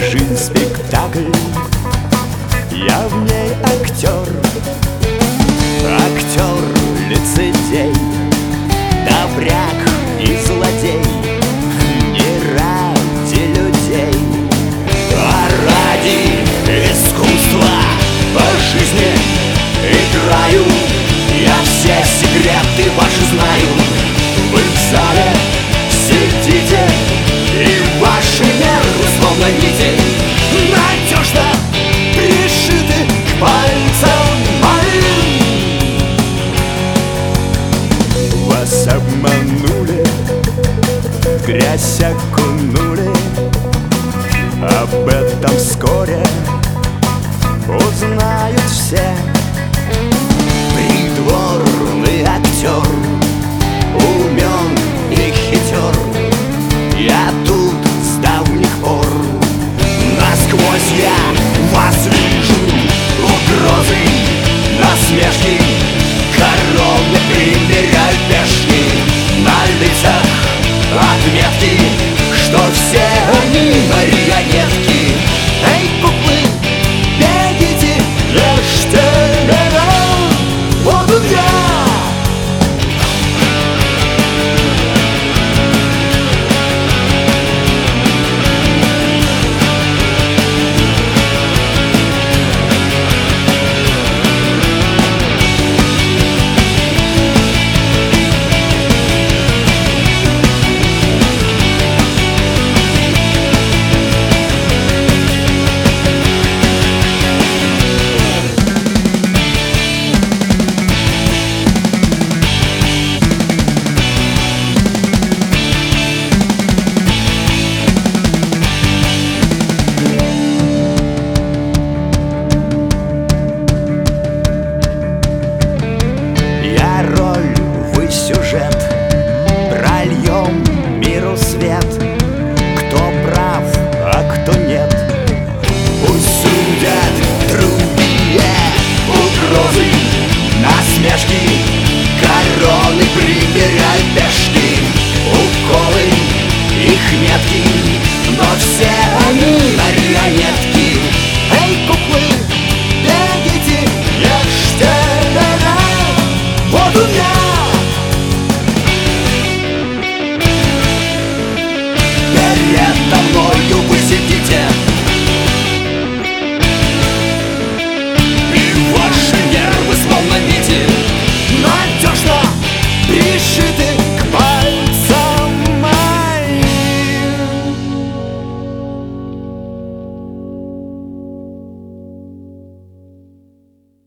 Жизнь спектакль, я в ней актер. Актер, лицедей, добряк и злодей. Не ради людей, а ради искусства по жизни играю. Я все секреты ваши знаю. Вы в зале сидите, и ваши нервы словно нити надежно пришиты к пальцам моим. Вас обманули, в грязь окунули. Об этом вскоре узнают все. Придворный актер, умен и хитер. Я тут с давних пор. Насквозь я вас вижу. Угрозы, насмешки, короны примеряют пешки. На лицах отметки, что все они марионетки.